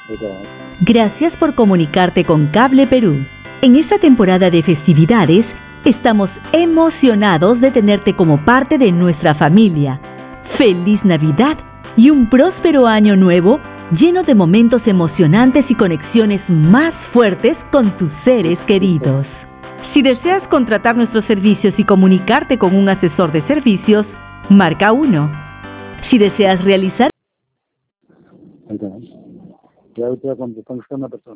Gracias por comunicarte con Cable Perú. En esta temporada de festividades, estamos emocionados de tenerte como parte de nuestra familia. ¡Feliz Navidad y un próspero año nuevo lleno de momentos emocionantes y conexiones más fuertes con tus seres queridos! Si deseas contratar nuestros servicios y comunicarte con un asesor de servicios, marca 1. Si deseas realizar... Ya voy a contestar una persona.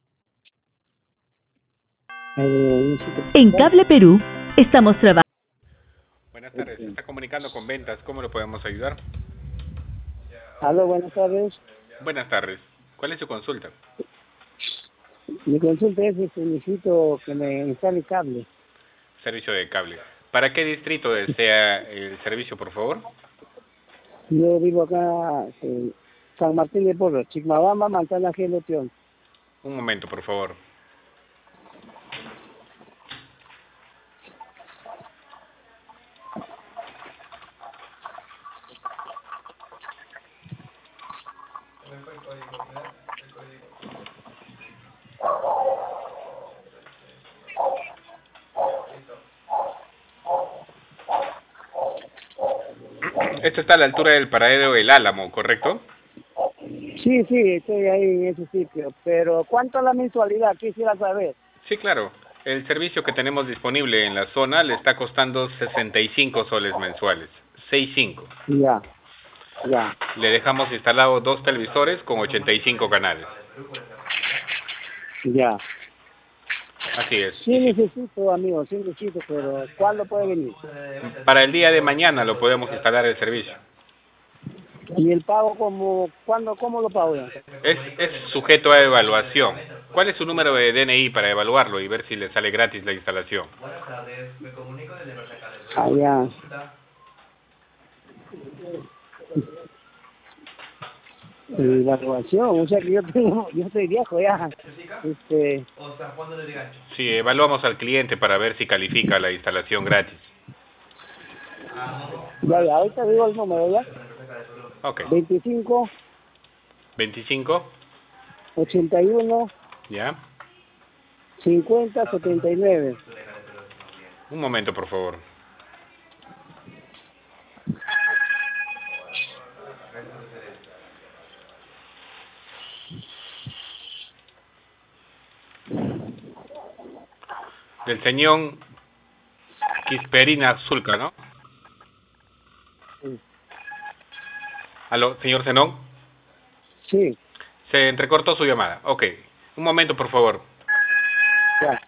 En Cable Perú, estamos trabajando... Buenas tardes, se está comunicando con ventas, ¿cómo lo podemos ayudar? Aló, buenas tardes. Buenas tardes, ¿cuál es su consulta? Mi consulta es que necesito que me instale cable. Servicio de cable. ¿Para qué distrito desea el servicio, por favor? Yo vivo acá en San Martín de Porres, Chicmabamba, Mantana, Geloteón. Un momento, por favor. Esto está a la altura del paradero del Álamo, ¿correcto? Sí, estoy ahí en ese sitio. Pero ¿cuánto es la mensualidad? Quisiera saber. Sí, claro. El servicio que tenemos disponible en la zona le está costando 65 soles mensuales. 65. Ya. Le dejamos instalados 2 televisores con 85 canales. Ya. Así es. Sí necesito, amigo, pero ¿cuándo puede venir? Para el día de mañana lo podemos instalar el servicio. ¿Y el pago cómo lo pago ya? Es sujeto a evaluación. ¿Cuál es su número de DNI para evaluarlo y ver si le sale gratis la instalación? Buenas tardes, me comunico desde Mercado. Ah, ya. Evaluación, o sea que yo estoy viejo ya. O San Juan de Lurigancho. Sí, evaluamos al cliente para ver si califica la instalación gratis. Ya, ahorita digo el número ya. Ok. 25 25, 81 ¿ya? 50 79. Un momento, por favor. Del señor Quisperina Zulca, ¿no? Sí. ¿Aló, señor Zenón? Sí, Se entrecortó su llamada. Ok. Un momento, por favor. ya.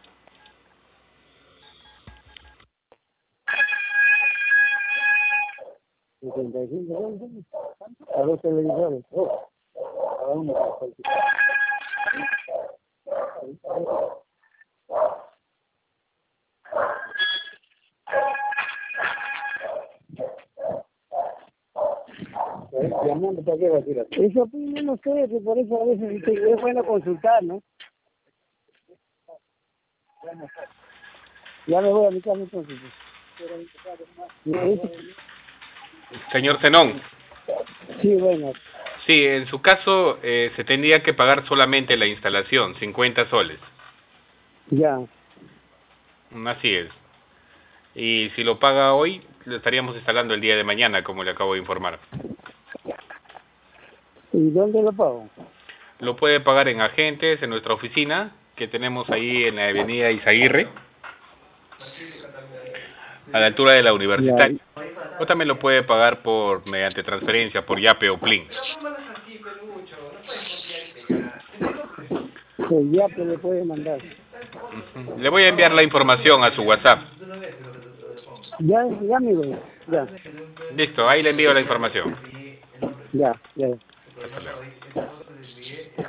A los televisores. Cada uno. Llamando para qué va a decir. Eso pues, no sé, que por eso a veces es bueno consultar, ¿no? Ya me voy a mi casa entonces. Señor Zenón. Sí, bueno. Sí, en su caso se tendría que pagar solamente la instalación, 50 soles. Ya. Así es. Y si lo paga hoy, lo estaríamos instalando el día de mañana, como le acabo de informar. ¿Y dónde lo pago? Lo puede pagar en agentes, en nuestra oficina, que tenemos ahí en la avenida Izaguirre, a la altura de la Universitaria. O también lo puede pagar mediante transferencia, por Yape o Plin. Pues ya te le puede mandar. Le voy a enviar la información a su WhatsApp. Ya, amigo. Ya. Listo, ahí le envío la información. Ya. Hasta luego.